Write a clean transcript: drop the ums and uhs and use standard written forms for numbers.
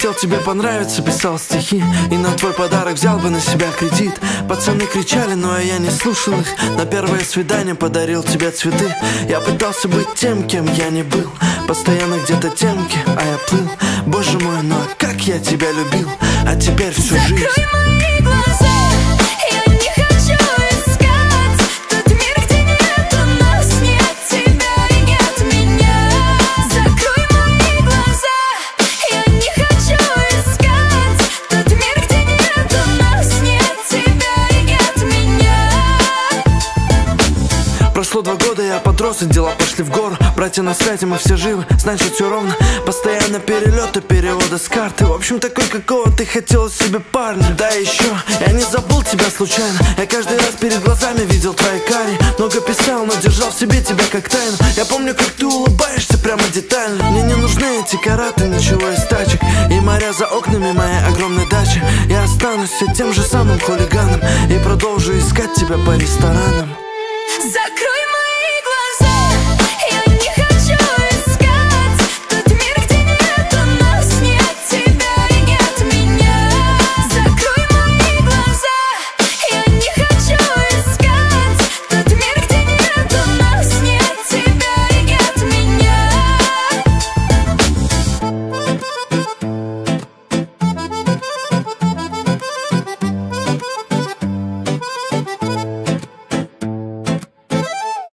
хотел тебе понравиться, писал стихи, и на твой подарок взял бы на себя кредит. Пацаны кричали, но я не слушал их. На первое свидание подарил тебе цветы. Я пытался быть тем, кем я не был. Постоянно где-то темки, а я плыл. Боже мой, ну а как я тебя любил. А теперь всю жизнь. Закрой мои глаза, я не хочу искать тот мир, где нету нас, нет тебя и нет меня. Закрой мои глаза, я не хочу искать тот мир, где нету нас, нет тебя и нет меня. Прошло 2 года, я подрос, и дела пошли в гору. Братья на связи, мы все живы, значит все ровно. Постоянно перелеты, переводы с карты. В общем, такой, какого ты хотела себе парня. Да еще, я не забыл тебя случайно. Я каждый раз перед глазами видел твои кари. Много писал, но держал в себе тебя как тайну. Я помню, как ты улыбаешься прямо детально. Мне не нужны эти караты, ничего из тачек. И моря за окнами моей огромной дачи. Я останусь все тем же самым хулиганом и продолжу искать тебя по ресторанам. Закрой